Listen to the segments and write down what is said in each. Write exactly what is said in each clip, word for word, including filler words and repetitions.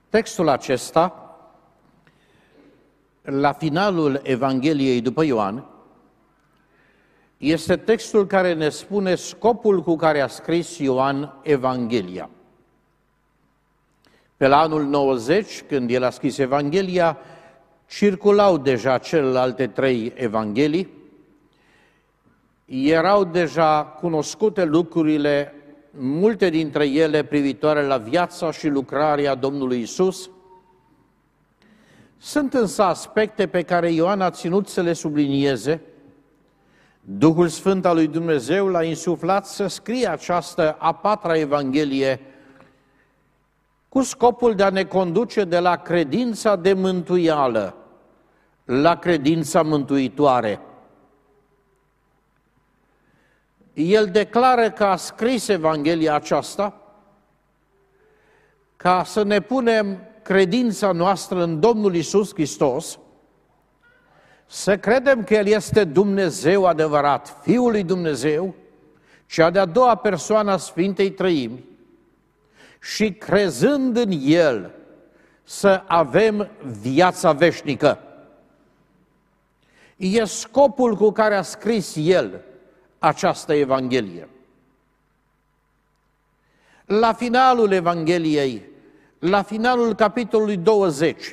Textul acesta, la finalul Evangheliei după Ioan, este textul care ne spune scopul cu care a scris Ioan Evanghelia. Pe la anul nouăzeci, când el a scris Evanghelia, circulau deja celelalte trei evanghelii, erau deja cunoscute lucrurile, multe dintre ele privitoare la viața și lucrarea Domnului Isus. Sunt însă aspecte pe care Ioan a ținut să le sublinieze. Duhul Sfânt al lui Dumnezeu l-a insuflat să scrie această a patra Evanghelie cu scopul de a ne conduce de la credința de mântuială la credința mântuitoare. El declară că a scris Evanghelia aceasta ca să ne punem credința noastră în Domnul Iisus Hristos, să credem că El este Dumnezeu adevărat, Fiul lui Dumnezeu, cea de-a doua persoană a Sfintei Trăimi, și crezând în El să avem viața veșnică. E scopul cu care a scris El această Evanghelie. La finalul Evangheliei, la finalul capitolului douăzeci,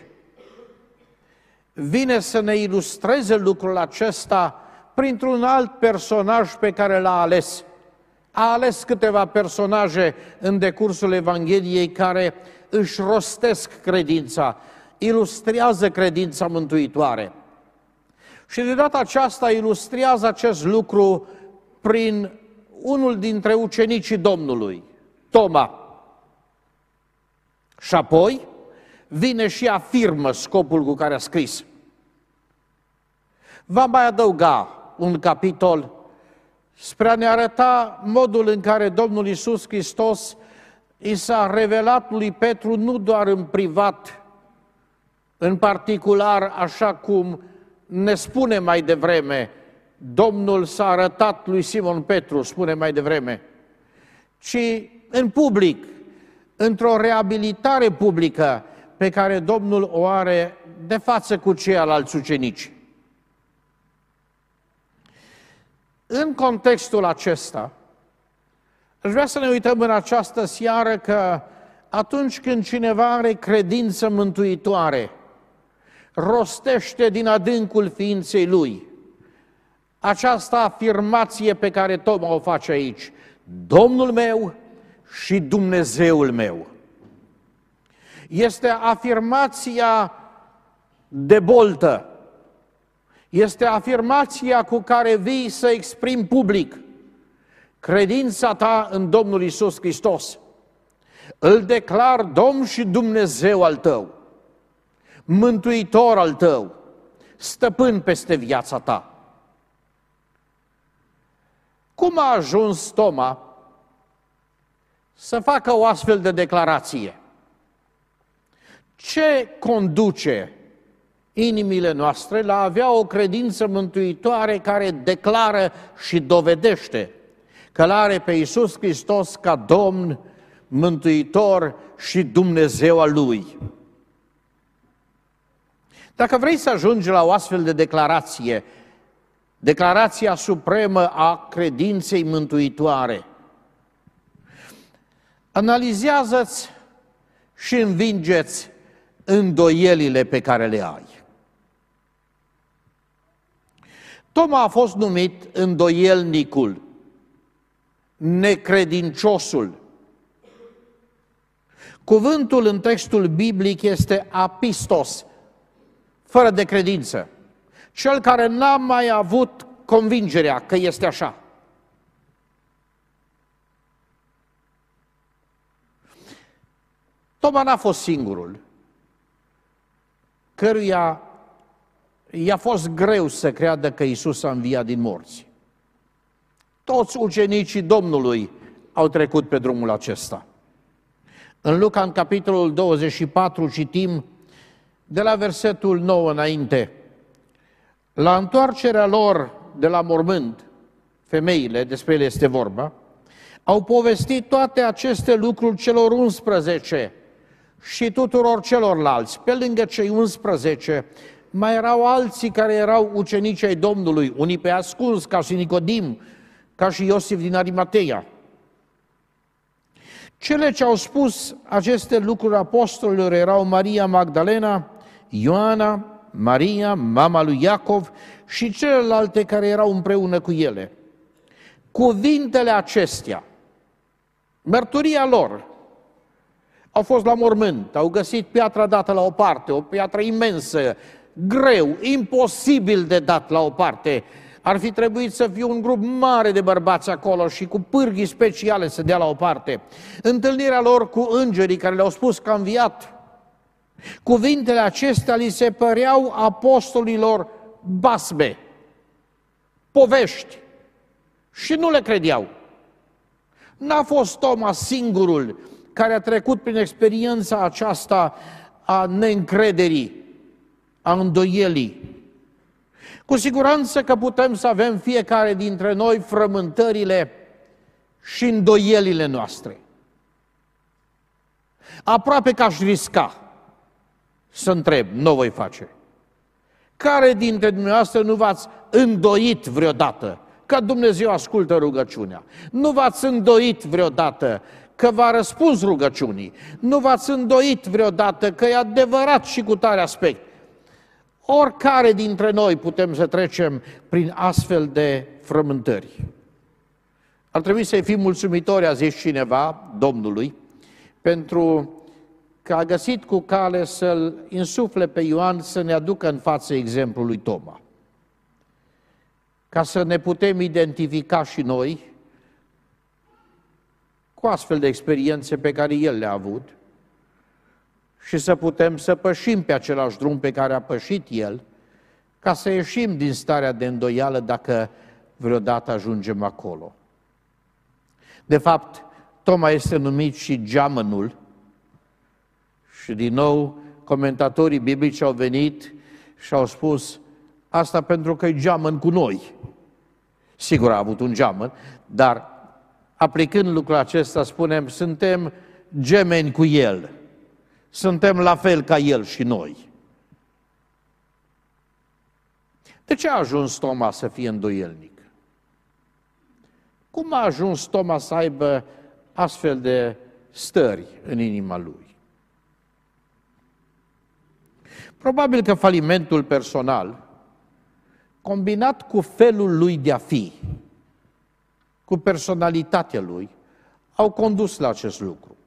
vine să ne ilustreze lucrul acesta printr-un alt personaj pe care l-a ales. A ales câteva personaje în decursul Evangheliei care își rostesc credința, ilustrează credința mântuitoare. Și de data aceasta ilustrează acest lucru prin unul dintre ucenicii Domnului, Toma. Și apoi vine și afirmă scopul cu care a scris. Va mai adăuga un capitol spre a ne arăta modul în care Domnul Iisus Hristos i s-a revelat lui Petru nu doar în privat, în particular, așa cum ne spune mai devreme, Domnul s-a arătat lui Simon Petru, spune mai devreme, ci în public, într-o reabilitare publică pe care Domnul o are de față cu ceilalți ucenici. În contextul acesta, aș vrea să ne uităm în această seară că atunci când cineva are credință mântuitoare, rostește din adâncul ființei lui această afirmație pe care Toma o face aici: Domnul meu și Dumnezeul meu. Este afirmația de boltă, este afirmația cu care vii să exprimi public credința ta în Domnul Iisus Hristos. Îl declar Domn și Dumnezeu al tău, Mântuitor al tău, stăpân peste viața ta. Cum a ajuns Toma să facă o astfel de declarație? Ce conduce inimile noastre la a avea o credință mântuitoare care declară și dovedește că l-are pe Iisus Hristos ca Domn, Mântuitor și Dumnezeu al Lui? Dacă vrei să ajungi la o astfel de declarație, declarația supremă a credinței mântuitoare, analizează-ți și învinge-ți îndoielile pe care le ai. Toma a fost numit îndoielnicul, necredinciosul. Cuvântul în textul biblic este apistos, fără de credință, cel care n-a mai avut convingerea că este așa. Toma n-a fost singurul căruia i-a fost greu să creadă că Iisus a înviat din morți. Toți ucenicii Domnului au trecut pe drumul acesta. În Luca, în capitolul douăzeci și patru, citim de la versetul nouă înainte: la întoarcerea lor de la mormânt, femeile, despre ele este vorba, au povestit toate aceste lucruri celor unsprezece și tuturor celorlalți. Pe lângă cei unsprezece, mai erau alții care erau ucenici ai Domnului, unii pe ascuns, ca și Nicodim, ca și Iosif din Arimateia. Cele ce au spus aceste lucruri apostolilor erau Maria Magdalena, Ioana, Maria, mama lui Iacov și celelalte care erau împreună cu ele. Cuvintele acestea, mărturia lor, au fost la mormânt, au găsit piatra dată la o parte, o piatră imensă, greu, imposibil de dat la o parte. Ar fi trebuit să fie un grup mare de bărbați acolo și cu pârghii speciale să dea la o parte. Întâlnirea lor cu îngerii care le-au spus că a înviat. Cuvintele acestea li se păreau apostolilor basme, povești și nu le credeau. N-a fost Toma singurul care a trecut prin experiența aceasta a neîncrederii, a îndoielii. Cu siguranță că putem să avem fiecare dintre noi frământările și îndoielile noastre. Aproape că aș risca să întreb, nu o voi face. Care dintre dumneavoastră nu v-ați îndoit vreodată că Dumnezeu ascultă rugăciunea? Nu v-ați îndoit vreodată că v-a răspuns rugăciunii? Nu v-ați îndoit vreodată că e adevărat și cu tare aspect? Oricare dintre noi putem să trecem prin astfel de frământări. Ar trebui să-i fim mulțumitori, a zis cineva, Domnului, pentru că a găsit cu cale să-l insufle pe Ioan să ne aducă în față exemplul lui Toma. Ca să ne putem identifica și noi cu astfel de experiențe pe care el le-a avut și să putem să pășim pe același drum pe care a pășit el, ca să ieșim din starea de îndoială dacă vreodată ajungem acolo. De fapt, Toma este numit și geamănul și din nou comentatorii biblici au venit și au spus asta pentru că e geamăn cu noi. Sigur a avut un geamăn, dar aplicând lucrul acesta spunem suntem gemeni cu el. Suntem la fel ca el și noi. De ce a ajuns Toma să fie îndoielnic? Cum a ajuns Toma să aibă astfel de stări în inima lui? Probabil că falimentul personal, combinat cu felul lui de a fi, cu personalitatea lui, au condus la acest lucru.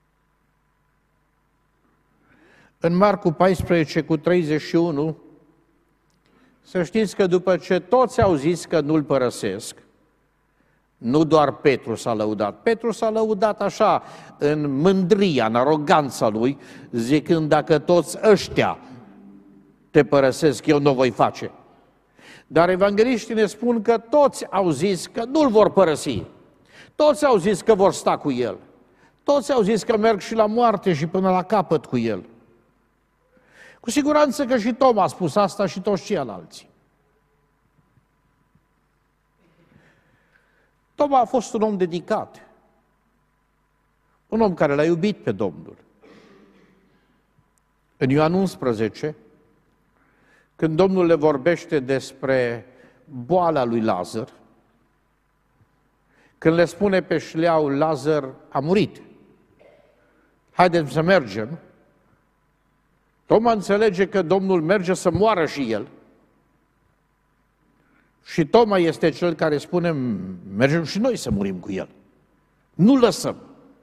În Marcu paisprezece cu treizeci și unu, să știți că după ce toți au zis că nu-l părăsesc, nu doar Petru s-a lăudat. Petru s-a lăudat așa, în mândria, în aroganța lui, zicând dacă toți ăștia te părăsesc, eu nu o voi face. Dar evangeliștii ne spun că toți au zis că nu-l vor părăsi. Toți au zis că vor sta cu el. Toți au zis că merg și la moarte și până la capăt cu el. Cu siguranță că și Toma a spus asta și toți ceilalți. Toma a fost un om dedicat, un om care l-a iubit pe Domnul. În Ioan unsprezece, când Domnul le vorbește despre boala lui Lazar, când le spune pe șleau, Lazar a murit, haideți să mergem, Toma înțelege că Domnul merge să moară și el. Și Toma este cel care spune, mergem și noi să murim cu el. Nu lăsăm.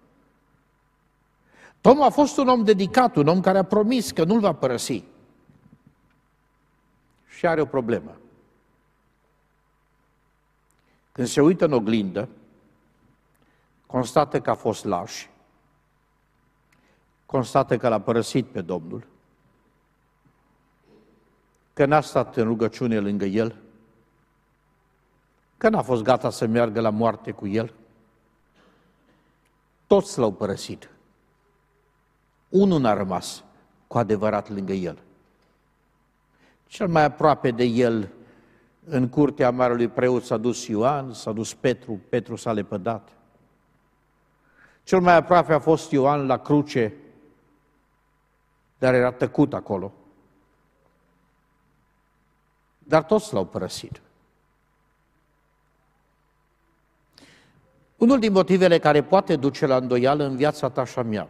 Toma a fost un om dedicat, un om care a promis că nu-l va părăsi. Și are o problemă. Când se uită în oglindă, constată că a fost laș, constată că l-a părăsit pe Domnul, că n-a stat în rugăciune lângă el, că n-a fost gata să meargă la moarte cu el. Toți l-au părăsit. Unul n-a rămas cu adevărat lângă el. Cel mai aproape de el, în curtea marelui preot, s-a dus Ioan, s-a dus Petru, Petru s-a lepădat. Cel mai aproape a fost Ioan la cruce, dar era tăcut acolo. Dar toți l-au părăsit. Unul din motivele care poate duce la îndoială în viața ta și a mea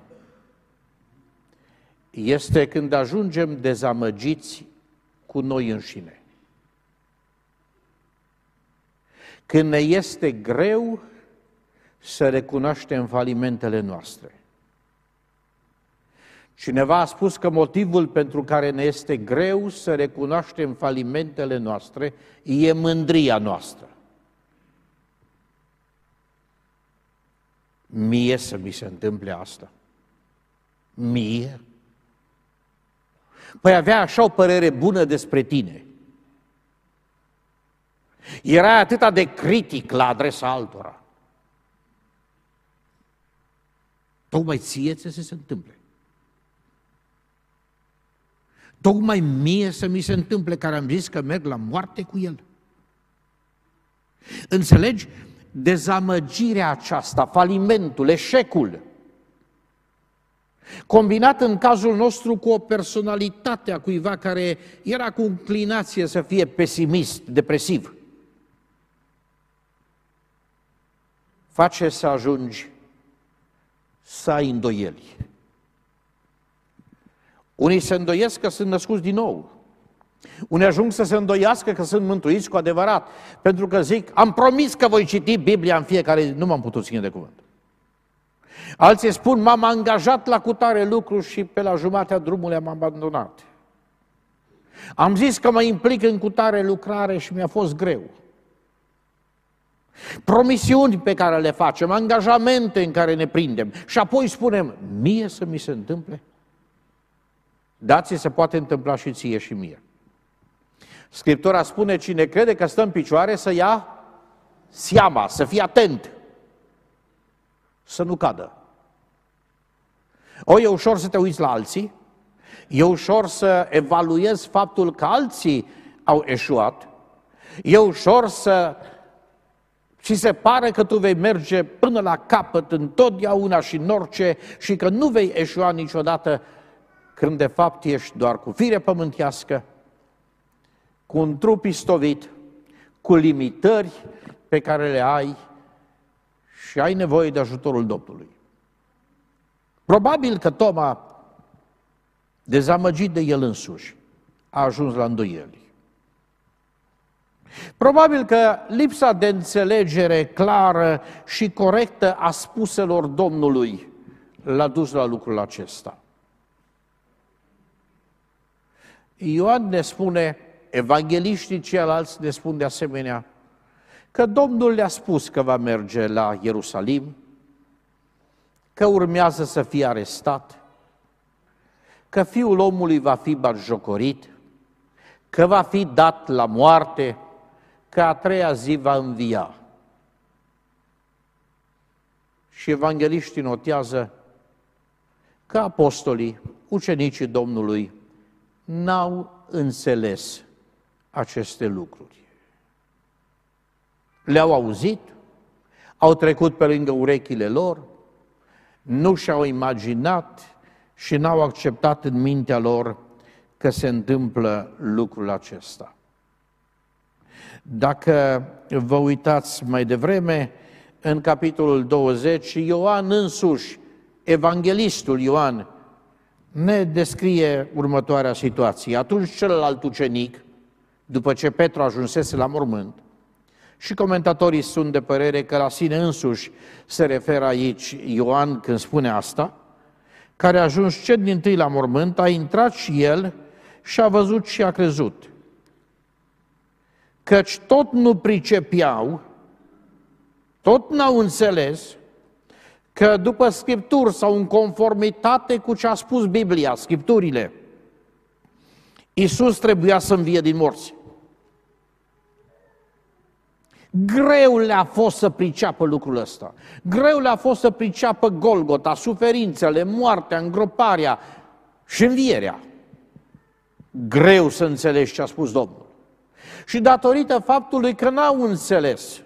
este când ajungem dezamăgiți cu noi înșine. Când ne este greu să recunoaștem falimentele noastre. Cineva a spus că motivul pentru care ne este greu să recunoaștem falimentele noastre e mândria noastră. Mie să mi se întâmple asta. Mie? Păi avea așa o părere bună despre tine. Era atâta de critic la adresa altora. Tocmai ție ți se întâmple. Tocmai mie să mi se întâmple, care am zis că merg la moarte cu el. Înțelegi? Dezamăgirea aceasta, falimentul, eșecul, combinat în cazul nostru cu o personalitate a cuiva care era cu inclinație să fie pesimist, depresiv, face să ajungi să ai îndoieli. Unii se îndoiesc că sunt născuți din nou. Unii ajung să se îndoiască că sunt mântuiți cu adevărat, pentru că zic, am promis că voi citi Biblia în fiecare zi, nu m-am putut ține de cuvânt. Alții spun, m-am angajat la cutare lucru și pe la jumatea drumului am abandonat. Am zis că mă implic în cutare lucrare și mi-a fost greu. Promisiuni pe care le facem, angajamente în care ne prindem și apoi spunem, mie să mi se întâmple? Da, ți se poate întâmpla și ție și mie. Scriptura spune, cine crede că stă în picioare să ia seama, să fie atent, să nu cadă. O, e ușor să te uiți la alții, e ușor să evaluezi faptul că alții au eșuat, e ușor să ți se pare că tu vei merge până la capăt întotdeauna și în orice și că nu vei eșua niciodată, când de fapt ești doar cu fire pământească, cu un trup istovit, cu limitări pe care le ai și ai nevoie de ajutorul Domnului. Probabil că Toma, dezamăgit de el însuși, a ajuns la îndoieli. Probabil că lipsa de înțelegere clară și corectă a spuselor Domnului l-a dus la lucrul acesta. Ioan ne spune, evangheliștii ceilalți ne spun de asemenea, că Domnul le-a spus că va merge la Ierusalim, că urmează să fie arestat, că Fiul omului va fi batjocorit, că va fi dat la moarte, că a treia zi va învia. Și evangheliștii notează că apostolii, ucenicii Domnului, n-au înțeles aceste lucruri. Le-au auzit, au trecut pe lângă urechile lor, nu și-au imaginat și n-au acceptat în mintea lor că se întâmplă lucrul acesta. Dacă vă uitați mai devreme, în capitolul douăzeci, Ioan însuși, evanghelistul Ioan, ne descrie următoarea situație. Atunci celălalt ucenic, după ce Petru ajunsese la mormânt, și comentatorii sunt de părere că la sine însuși se referă aici Ioan când spune asta, care a ajuns cel dintâi la mormânt, a intrat și el și a văzut și a crezut. Căci tot nu pricepeau, tot n-au înțeles că după Scripturi sau în conformitate cu ce a spus Biblia, Scripturile, Iisus trebuia să învie din morți. Greu le-a fost să priceapă lucrul ăsta. Greu le-a fost să priceapă Golgota, suferințele, moartea, îngroparea și învierea. Greu să înțelegi ce a spus Domnul. Și datorită faptului că n-au înțeles,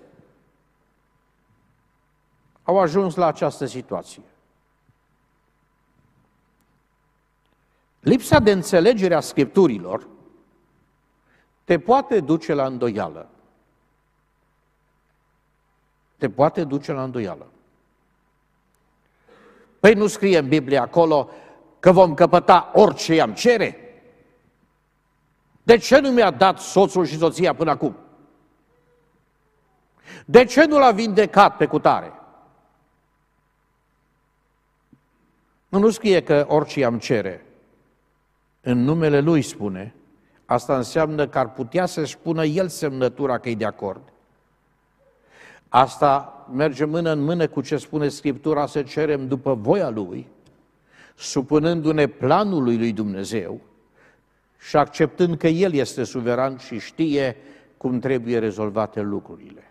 au ajuns la această situație. Lipsa de înțelegere a Scripturilor te poate duce la îndoială. Te poate duce la îndoială. Păi nu scrie în Biblie acolo că vom căpăta orice i-am cere? De ce nu mi-a dat soțul și soția până acum? De ce nu l-a vindecat pe cutare? Nu, nu scrie că orice i-am cere. În numele Lui spune. Asta înseamnă că ar putea să-și pună El semnătura că e de acord. Asta merge mână în mână cu ce spune Scriptura, să cerem după voia Lui, supunându-ne planului lui Dumnezeu și acceptând că El este suveran și știe cum trebuie rezolvate lucrurile.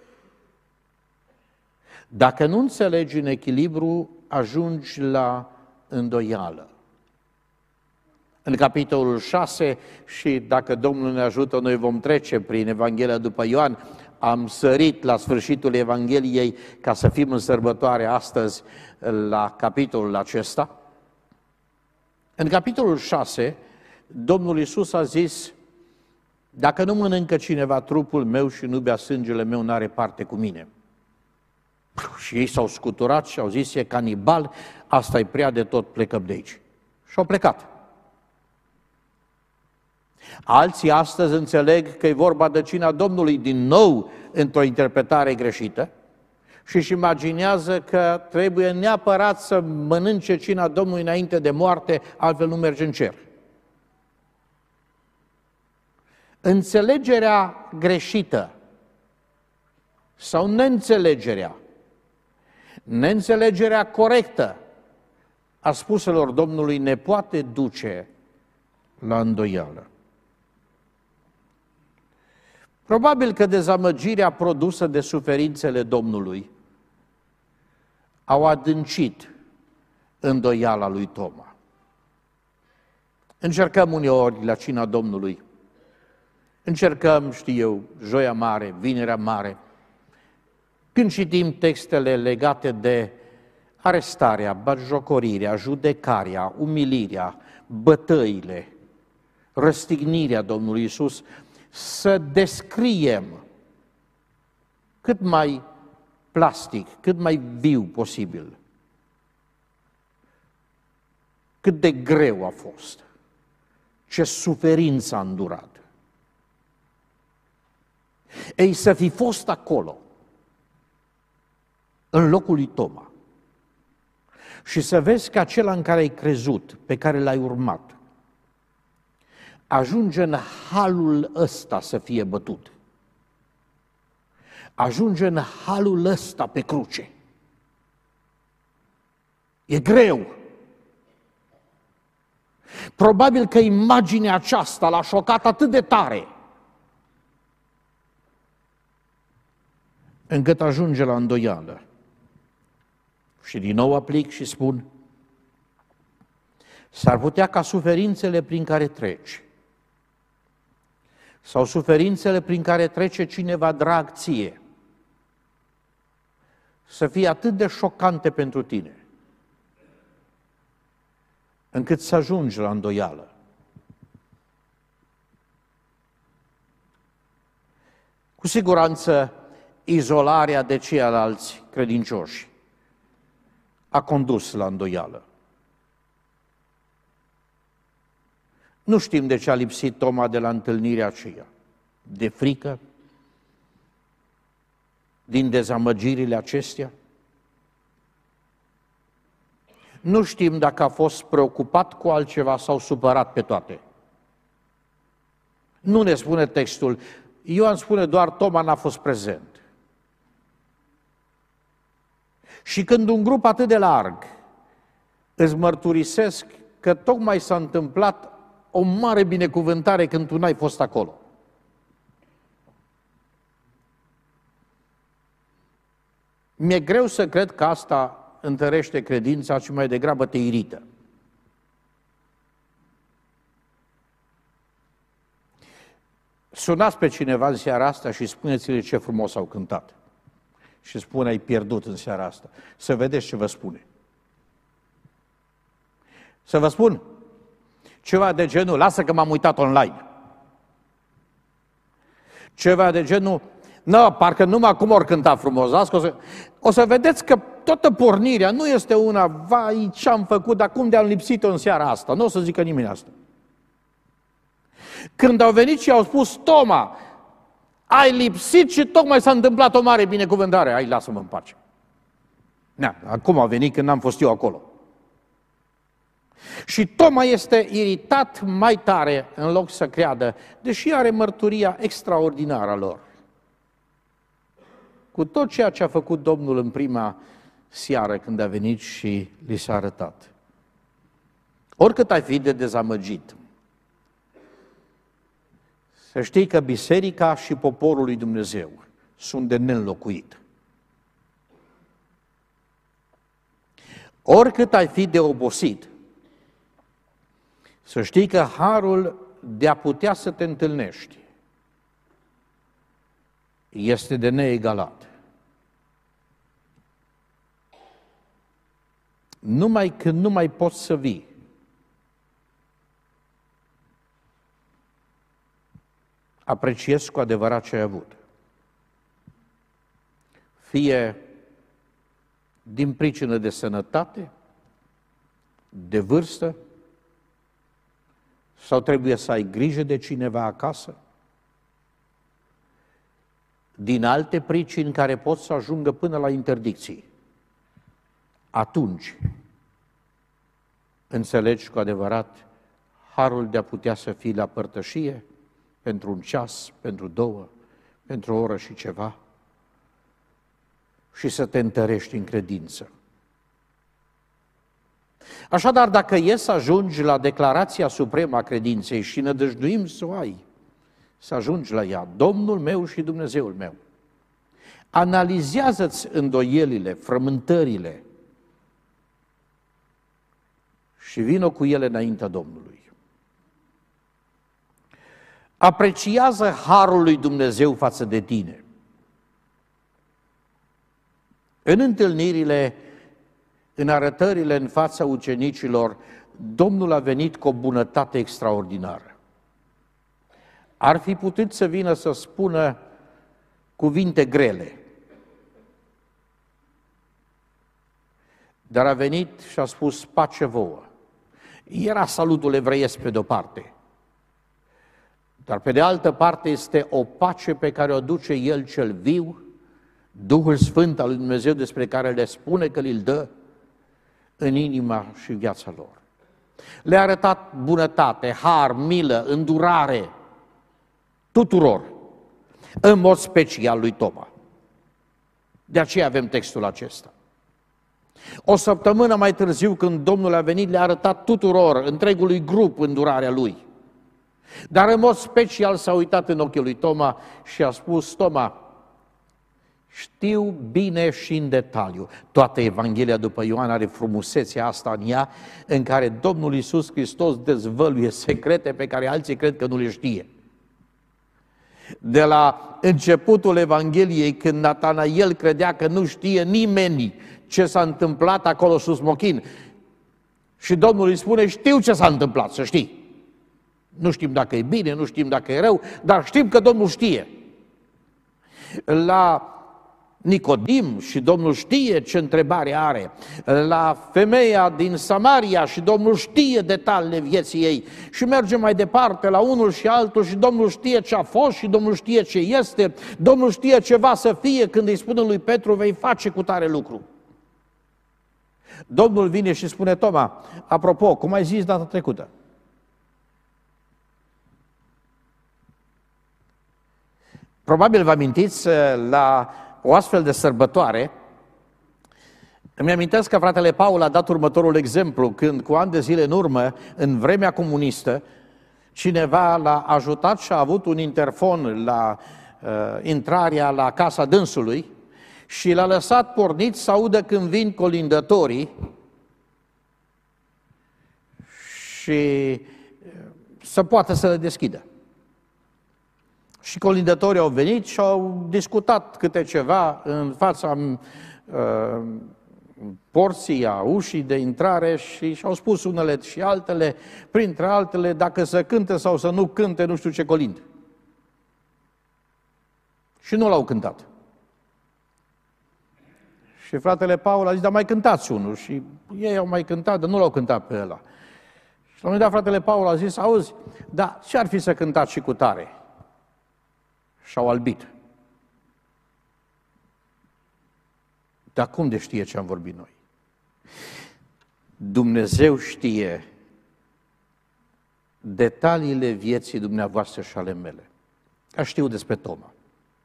Dacă nu înțelegi în echilibru, ajungi la îndoială. În capitolul șase, și dacă Domnul ne ajută, noi vom trece prin Evanghelia după Ioan, am sărit la sfârșitul Evangheliei ca să fim în sărbătoare astăzi la capitolul acesta. În capitolul șase, Domnul Iisus a zis, dacă nu mănâncă cineva trupul meu și nu bea sângele meu, n-are parte cu mine. Și ei s-au scuturat și au zis, e canibal, asta e prea de tot, plecăm de aici. Și au plecat. Alții astăzi înțeleg că e vorba de cina Domnului din nou într-o interpretare greșită și își imaginează că trebuie neapărat să mănânce cina Domnului înainte de moarte, altfel nu merge în cer. Înțelegerea greșită sau neînțelegerea, neînțelegerea corectă a spuselor Domnului ne poate duce la îndoială. Probabil că dezamăgirea produsă de suferințele Domnului au adâncit îndoiala lui Toma. Încercăm uneori la cina Domnului, încercăm, știu eu, Joia Mare, Vinerea Mare, când citim textele legate de arestarea, batjocorirea, judecarea, umilirea, bătăile, răstignirea Domnului Iisus, să descriem cât mai plastic, cât mai viu posibil, cât de greu a fost, ce suferință a îndurat. Ei, să fi fost acolo, în locul lui Toma, și să vezi că acela în care ai crezut, pe care l-ai urmat, ajunge în halul ăsta să fie bătut. Ajunge în halul ăsta pe cruce. E greu. Probabil că imaginea aceasta l-a șocat atât de tare, încât ajunge la îndoială. Și din nou aplic și spun, s-ar putea ca suferințele prin care treci, sau suferințele prin care trece cineva drag ție, să fie atât de șocante pentru tine, încât să ajungi la îndoială. Cu siguranță, izolarea de ceilalți credincioși a condus la îndoială. Nu știm de ce a lipsit Toma de la întâlnirea aceea. De frică? Din dezamăgirile acestea? Nu știm dacă a fost preocupat cu altceva sau supărat pe toate. Nu ne spune textul. Ioan spune doar Toma n-a fost prezent. Și când un grup atât de larg îți mărturisesc că tocmai s-a întâmplat o mare binecuvântare când tu n-ai fost acolo. Mi-e greu să cred că asta întărește credința, ci mai degrabă te irită. Sunați pe cineva în seara asta și spuneți-le ce frumos au cântat. Și spune, ai pierdut în seara asta. Să vedeți ce vă spune. Să vă spun, Ceva de genul, lasă că m-am uitat online. Ceva de genul, nu, parcă numai acum ori cânta frumos. O să, o să vedeți că toată pornirea nu este una, vai, ce-am făcut, dar cum de-am lipsit-o în seara asta? Nu o să zică nimeni asta. Când au venit și au spus, Toma, ai lipsit și tocmai s-a întâmplat o mare binecuvântare. Hai, lasă-mă în pace. Na, acum a venit când n-am fost eu acolo. Și Toma este iritat mai tare în loc să creadă, deși are mărturia extraordinară a lor. Cu tot ceea ce a făcut Domnul în prima seară când a venit și li s-a arătat. Oricât ai fi de dezamăgit, să știi că biserica și poporul lui Dumnezeu sunt de neînlocuit. Oricât ai fi de obosit, să știi că harul de a putea să te întâlnești este de neegalat. Numai când nu mai poți să vii, apreciezi cu adevărat ce ai avut. Fie din pricină de sănătate, de vârstă, sau trebuie să ai grijă de cineva acasă, din alte pricini care pot să ajungă până la interdicții. Atunci înțelegi cu adevărat harul de a putea să fii la părtășie pentru un ceas, pentru două, pentru o oră și ceva și să te întărești în credință. Așadar, dacă e să ajungi la declarația supremă a credinței și nădăjduim să o ai, să ajungi la ea, Domnul meu și Dumnezeul meu, analizează-ți îndoielile, frământările și vină cu ele înaintea Domnului. Apreciază harul lui Dumnezeu față de tine. În întâlnirile, în arătările în fața ucenicilor, Domnul a venit cu o bunătate extraordinară. Ar fi putut să vină să spună cuvinte grele, dar a venit și a spus pace vouă. Era salutul evreiesc pe de-o parte, dar pe de altă parte este o pace pe care o duce El cel viu, Duhul Sfânt al lui Dumnezeu despre care le spune că îl dă în inima și viața lor. Le-a arătat bunătate, har, milă, îndurare tuturor, în mod special lui Toma. De aceea avem textul acesta. O săptămână mai târziu, când Domnul a venit, le-a arătat tuturor, întregului grup, îndurarea lui. Dar în mod special s-a uitat în ochii lui Toma și a spus, Toma, știu bine și în detaliu. Toată Evanghelia după Ioan are frumusețea asta în ea, în care Domnul Iisus Hristos dezvăluie secrete pe care alții cred că nu le știe. De la începutul Evangheliei, când Natanael credea că nu știe nimeni ce s-a întâmplat acolo sus smochin, și Domnul îi spune, știu ce s-a întâmplat, să știi. Nu știm dacă e bine, nu știm dacă e rău, dar știm că Domnul știe. La Nicodim și Domnul știe ce întrebare are, la femeia din Samaria și Domnul știe detaliile vieții ei și merge mai departe la unul și altul și Domnul știe ce a fost și Domnul știe ce este, Domnul știe ce va să fie când îi spune lui Petru, vei face cu tare lucru. Domnul vine și spune, Toma, apropo, cum ai zis data trecută? Probabil vă amintiți la o astfel de sărbătoare, îmi amintesc că fratele Paul a dat următorul exemplu, când cu ani de zile în urmă, în vremea comunistă, cineva l-a ajutat și a avut un interfon la uh, intrarea la casa dânsului și l-a lăsat pornit să audă când vin colindătorii și să poată să le deschidă. Și colindătorii au venit și au discutat câte ceva în fața uh, porția ușii de intrare și și-au spus unele și altele, printre altele, dacă să cânte sau să nu cânte, nu știu ce colind. Și nu l-au cântat. Și fratele Paul a zis, dar mai cântați unul. Și ei au mai cântat, dar nu l-au cântat pe ăla. Și la un moment dat fratele Paul a zis, auzi, dar ce ar fi să cântați și cu tare? Și-au albit. Dar cum de știe ce am vorbit noi? Dumnezeu știe detaliile vieții dumneavoastră și ale mele. Ca știu despre Toma.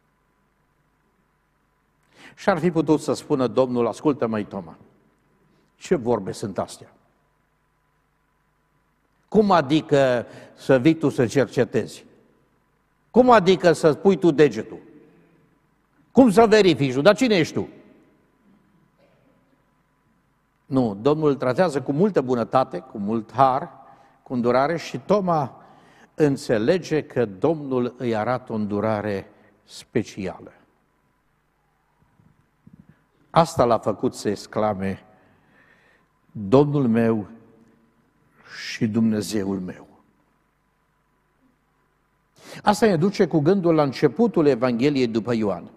Și ar fi putut să spună Domnul, ascultă măi Toma, ce vorbe sunt astea? Cum adică să vii tu să cercetezi? Cum adică să pui tu degetul? Cum să verifici tu? Dar cine ești tu? Nu, Domnul îl tratează cu multă bunătate, cu mult har, cu îndurare și Toma înțelege că Domnul îi arată o îndurare specială. Asta l-a făcut să exclame, Domnul meu și Dumnezeul meu. Asta ne duce cu gândul la începutul Evangheliei după Ioan,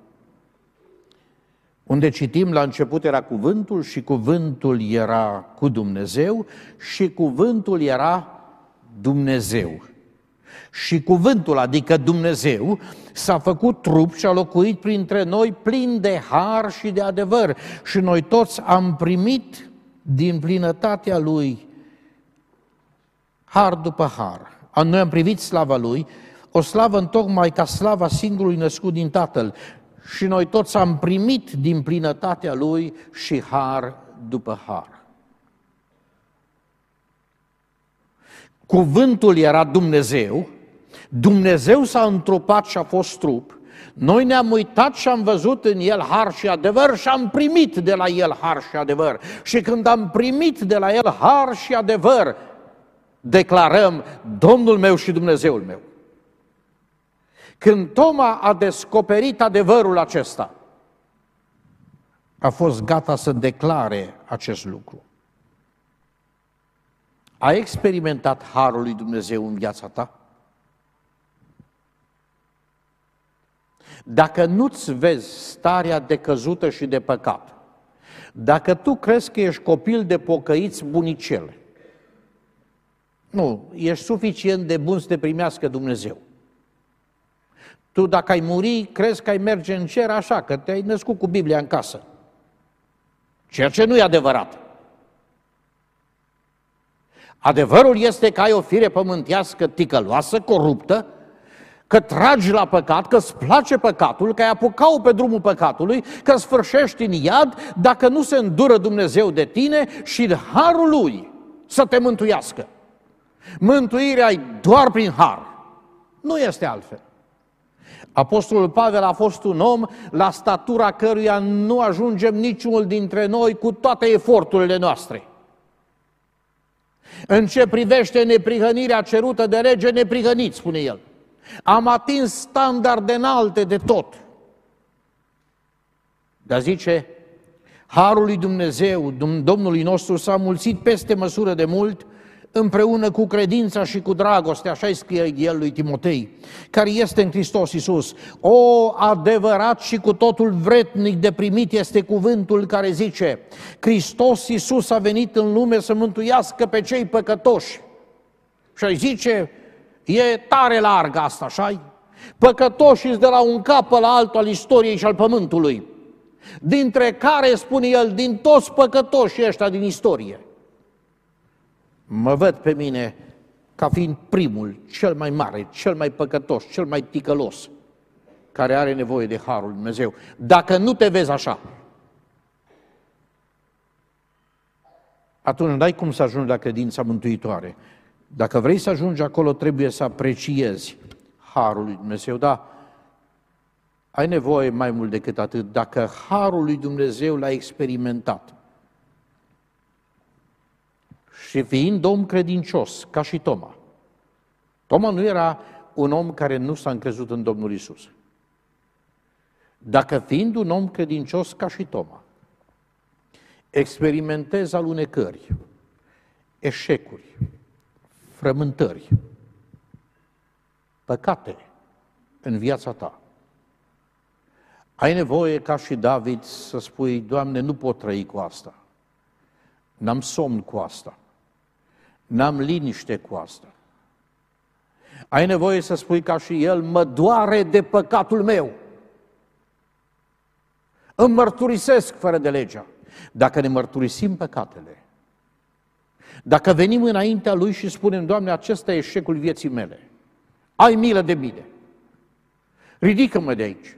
unde citim, la început era cuvântul și cuvântul era cu Dumnezeu și cuvântul era Dumnezeu. Și cuvântul, adică Dumnezeu, s-a făcut trup și a locuit printre noi plin de har și de adevăr. Și noi toți am primit din plinătatea Lui har după har. Noi am privit slava Lui, o slavă întocmai ca slava singurului născut din Tatăl. Și noi toți am primit din plinătatea Lui și har după har. Cuvântul era Dumnezeu, Dumnezeu s-a întrupat și a fost trup, noi ne-am uitat și am văzut în El har și adevăr și am primit de la El har și adevăr. Și când am primit de la El har și adevăr, declarăm Domnul meu și Dumnezeul meu. Când Toma a descoperit adevărul acesta, a fost gata să declare acest lucru. Ai experimentat harul lui Dumnezeu în viața ta? Dacă nu-ți vezi starea decăzută și de păcat, dacă tu crezi că ești copil de pocăiți bunicele, nu, ești suficient de bun să te primească Dumnezeu. Tu dacă ai muri, crezi că ai merge în cer așa, că te-ai născut cu Biblia în casă. Ceea ce nu e adevărat. Adevărul este că ai o fire pământească ticăloasă, coruptă, că tragi la păcat, că îți place păcatul, că ai apucat pe drumul păcatului, că sfârșești în iad dacă nu se îndură Dumnezeu de tine și în harul Lui să te mântuiască. Mântuirea ai doar prin har. Nu este altfel. Apostolul Pavel a fost un om la statura căruia nu ajungem niciunul dintre noi cu toate eforturile noastre. În ce privește neprihănirea cerută de rege, neprihăniți, spune el. Am atins standarde înalte de tot. Dar zice, harul lui Dumnezeu, Domnului nostru, s-a mulțit peste măsură de mult, împreună cu credința și cu dragostea, așa îi scrie el lui Timotei, care este în Hristos Iisus. O, adevărat și cu totul vretnic de primit este cuvântul care zice, Hristos Iisus a venit în lume să mântuiască pe cei păcătoși. Și îi zice, e tare larg asta, așa-i? Păcătoșii de la un cap la altul al istoriei și al pământului, dintre care, spune el, din toți păcătoșii ăștia din istorie. Mă văd pe mine ca fiind primul, cel mai mare, cel mai păcătos, cel mai ticălos, care are nevoie de harul lui Dumnezeu. Dacă nu te vezi așa, atunci n-ai cum să ajungi la credința mântuitoare. Dacă vrei să ajungi acolo, trebuie să apreciezi harul lui Dumnezeu, dar ai nevoie mai mult decât atât. Dacă harul lui Dumnezeu l-ai experimentat, și fiind om credincios, ca și Toma. Toma nu era un om care nu s-a încrezut în Domnul Iisus. Dacă fiind un om credincios ca și Toma, experimentezi alunecări, eșecuri, frământări, păcate în viața ta, ai nevoie, ca și David, să spui: Doamne, nu pot trăi cu asta, n-am somn cu asta, n-am liniște cu asta. Ai nevoie să spui ca și el: mă doare de păcatul meu, îmi mărturisesc fără de legea. Dacă ne mărturisim păcatele, dacă venim înaintea Lui și spunem: Doamne, acesta e eșecul vieții mele, ai milă de mine, ridică-mă de aici.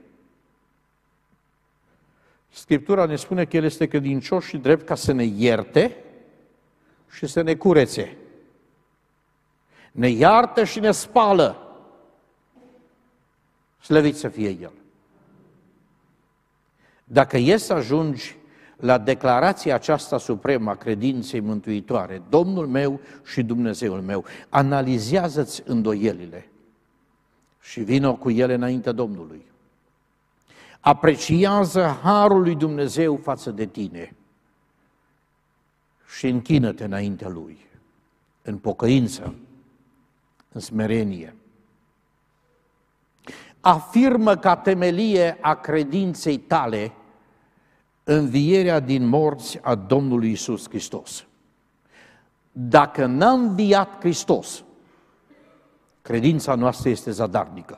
Scriptura ne spune că El este credincios și drept ca să ne ierte și să ne curețe. Ne iartă și ne spală. Slăvit să fie El. Dacă e să ajungi la declarația aceasta supremă a credinței mântuitoare, Domnul meu și Dumnezeul meu, analizează-ți îndoielile și vină cu ele înaintea Domnului. Apreciază harul lui Dumnezeu față de tine și închină-te înaintea Lui, în pocăință, în smerenie. Afirmă ca temelie a credinței tale învierea din morți a Domnului Iisus Hristos. Dacă n-a înviat Hristos, credința noastră este zadarnică.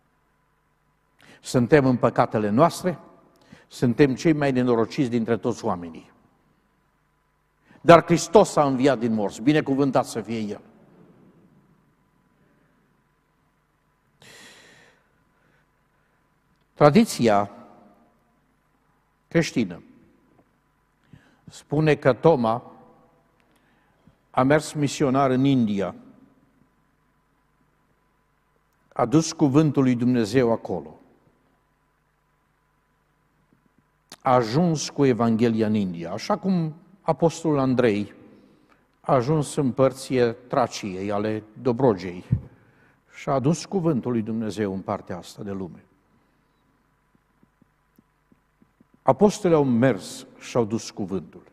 Suntem în păcatele noastre, suntem cei mai nenorociți dintre toți oamenii. Dar Hristos a înviat din morți, binecuvântat să fie El. Tradiția creștină spune că Toma a mers misionar în India, a dus cuvântul lui Dumnezeu acolo, a ajuns cu Evanghelia în India, așa cum apostolul Andrei a ajuns în părții Traciei, ale Dobrogei, și a adus cuvântul lui Dumnezeu în partea asta de lume. Apostolii au mers și au dus cuvântul.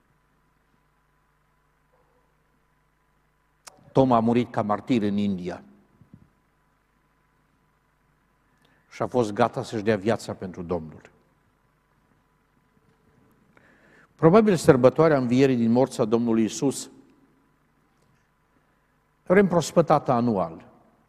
Toma a murit ca martir în India și a fost gata să-și dea viața pentru Domnul. Probabil sărbătoarea învierii din morți a Domnului Iisus, reîmprospătată anual,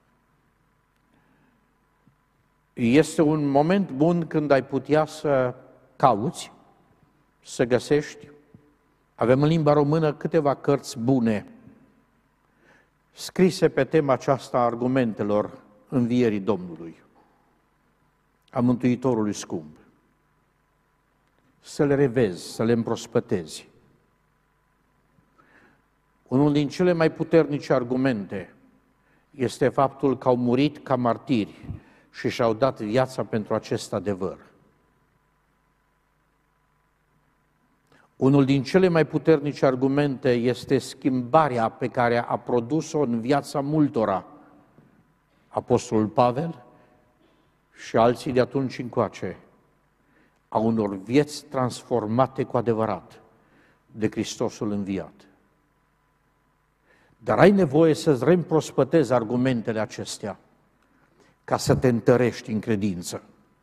este un moment bun când ai putea să cauți, să găsești. Avem în limba română câteva cărți bune scrise pe tema aceasta a argumentelor învierii Domnului, a Mântuitorului scump. Să le revezi, să le împrospătezi. Unul din cele mai puternice argumente este faptul că au murit ca martiri și și-au dat viața pentru acest adevăr. Unul din cele mai puternice argumente este schimbarea pe care a produs-o în viața multora apostolul Pavel și alții de atunci încoace, a unor vieți transformate cu adevărat de Hristosul înviat. Dar ai nevoie să-ți reîmprospătezi argumentele acestea ca să te întărești în credință.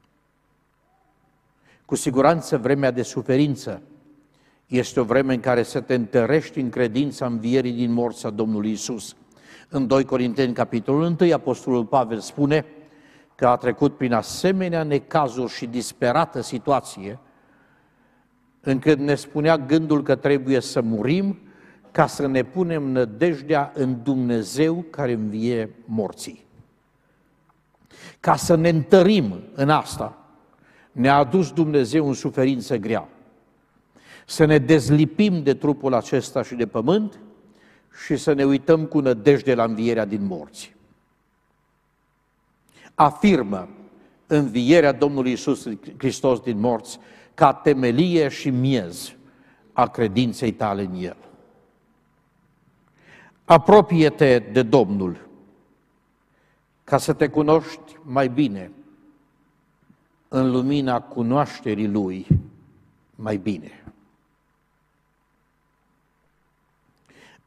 Cu siguranță vremea de suferință este o vreme în care să te întărești în credința învierii din morți a Domnului Iisus. În doi Corinteni, capitolul unu, apostolul Pavel spune că a trecut prin asemenea necazuri și disperată situație, încât ne spunea gândul că trebuie să murim ca să ne punem nădejdea în Dumnezeu care învie morții. Ca să ne întărim în asta, ne-a adus Dumnezeu în suferință grea. Să ne dezlipim de trupul acesta și de pământ și să ne uităm cu nădejde la învierea din morți. Afirmă învierea Domnului Iisus Hristos din morți ca temelie și miez a credinței tale în El. Apropie-te de Domnul ca să te cunoști mai bine în lumina cunoașterii Lui mai bine.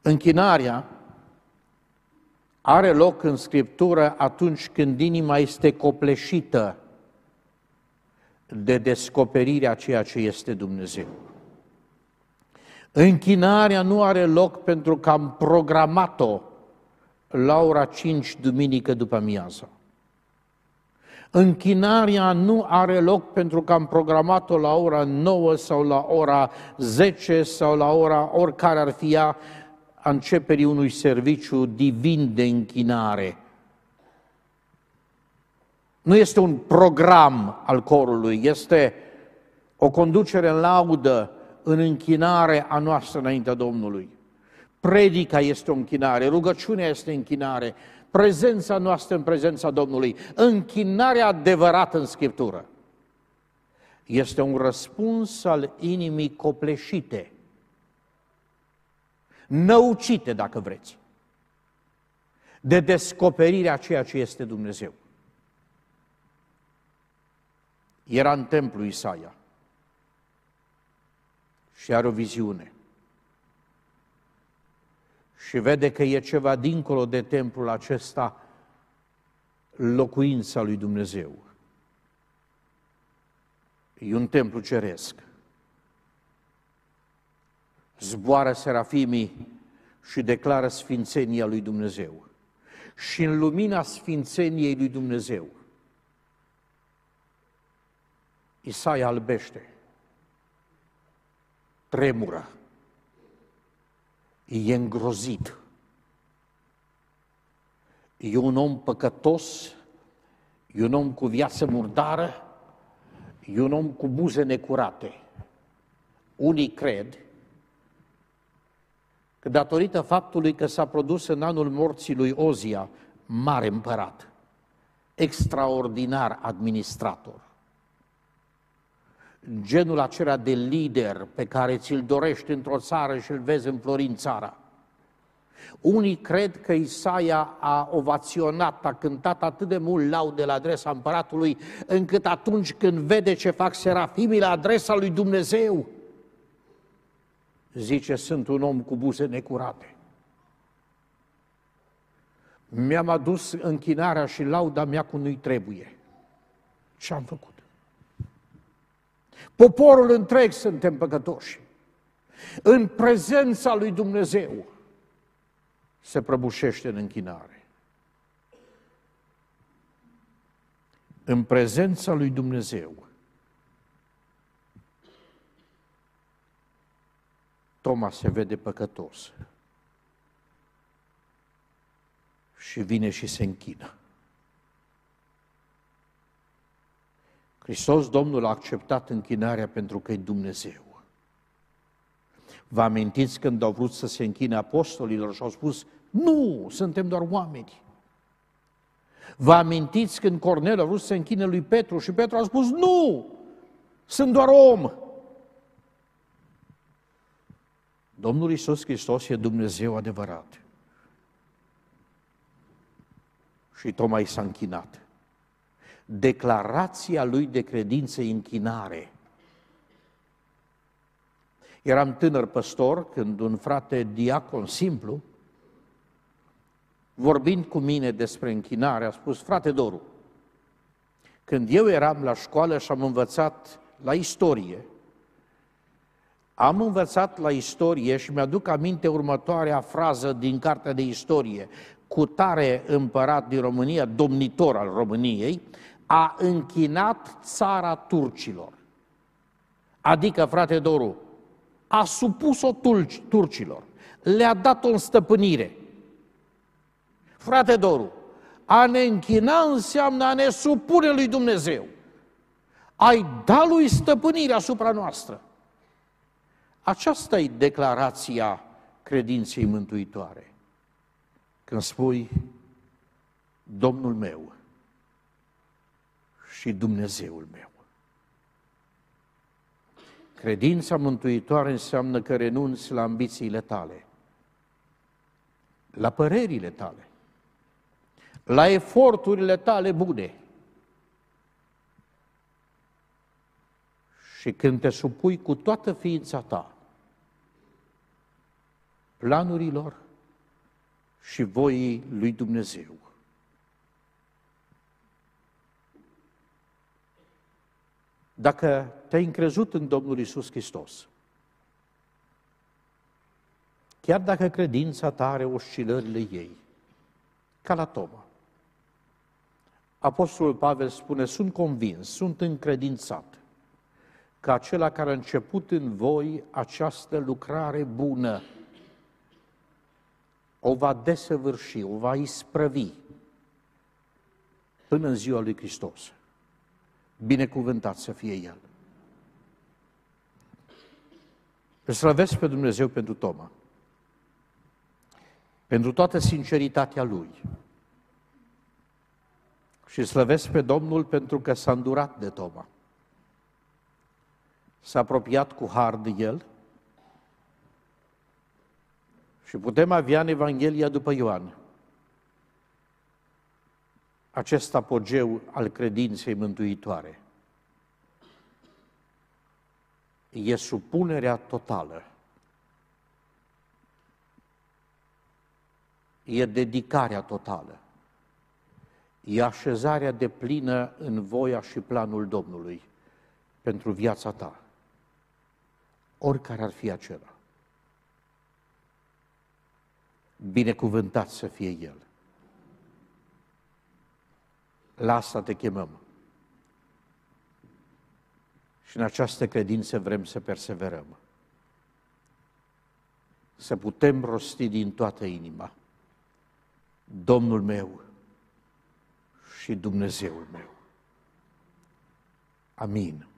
Închinarea are loc în Scriptură atunci când inima este copleșită de descoperirea ceea ce este Dumnezeu. Închinarea nu are loc pentru că am programat-o la ora cinci duminică după amiază. Închinarea nu are loc pentru că am programat-o la ora nouă sau la ora zece sau la ora oricare ar fi ea a începerii unui serviciu divin de închinare. Nu este un program al corului, este o conducere în laudă, în închinare a noastră înaintea Domnului. Predica este o închinare, rugăciunea este închinare, prezența noastră în prezența Domnului, închinarea adevărată în Scriptură. Este un răspuns al inimii copleșite, năucite, dacă vreți, de descoperirea a ceea ce este Dumnezeu. Era în templu Isaia și are o viziune. Și vede că e ceva dincolo de templul acesta, locuința lui Dumnezeu. E un templu ceresc. Zboară serafimii și declară sfințenia lui Dumnezeu. Și în lumina sfințeniei lui Dumnezeu, Isaia albește, tremură, e îngrozit. E un om păcătos, e un om cu viață murdară, e un om cu buze necurate. Unii cred că datorită faptului că s-a produs în anul morții lui Ozia, mare împărat, extraordinar administrator, genul acela de lider pe care ți-l dorești într-o țară și îl vezi înflorind țara. Unii cred că Isaia a ovaționat, a cântat atât de mult laude la adresa împăratului, încât atunci când vede ce fac serafimii la adresa lui Dumnezeu, zice, sunt un om cu buze necurate. Mi-am adus închinarea și lauda mea cum nu-i trebuie. Ce-am făcut? Poporul întreg suntem păcătoși. În prezența lui Dumnezeu se prăbușește în închinare. În prezența lui Dumnezeu, Toma se vede păcătos și vine și se închină. Hristos Domnul a acceptat închinarea pentru că e Dumnezeu. Vă amintiți când au vrut să se închine apostolilor și au spus, nu, suntem doar oameni. Vă amintiți când Corneliu a vrut să se închine lui Petru și Petru a spus, nu, sunt doar om. Domnul Iisus Hristos e Dumnezeu adevărat. Și Toma i s-a închinat. Declarația lui de credință e închinare. Eram tânăr păstor când un frate diacon simplu, vorbind cu mine despre închinare, a spus, frate Doru, când eu eram la școală și am învățat la istorie, am învățat la istorie și mi-aduc aminte următoarea frază din cartea de istorie, cu tare împărat din România, domnitor al României, a închinat țara turcilor. Adică, frate Doru, a supus-o turcilor, le-a dat-o în stăpânire. Frate Doru, a ne închina înseamnă a ne supune lui Dumnezeu. Ai da lui stăpânire asupra noastră. Aceasta e declarația credinței mântuitoare. Când spui, Domnul meu și Dumnezeul meu. Credința mântuitoare înseamnă că renunți la ambițiile tale, la părerile tale, la eforturile tale bune. Și când te supui cu toată ființa ta planurilor și voii lui Dumnezeu. Dacă te-ai încrezut în Domnul Iisus Hristos, chiar dacă credința ta are oscilările ei, ca la Toma, Apostolul Pavel spune, sunt convins, sunt încredințat că acela care a început în voi această lucrare bună o va desăvârși, o va isprăvi până în ziua lui Hristos. Binecuvântat să fie El. Îl slăvesc pe Dumnezeu pentru Toma, pentru toată sinceritatea lui. Și slăvesc pe Domnul pentru că s-a îndurat de Toma. S-a apropiat cu har de el și putem avea în Evanghelia după Ioan acest apogeu al credinței mântuitoare. E supunerea totală. E dedicarea totală. E așezarea deplină în voia și planul Domnului pentru viața ta, oricare ar fi acela. Binecuvântat să fie El. La asta te chemăm. Și în această credință vrem să perseverăm. Să putem rosti din toată inima: Domnul meu și Dumnezeul meu. Amin.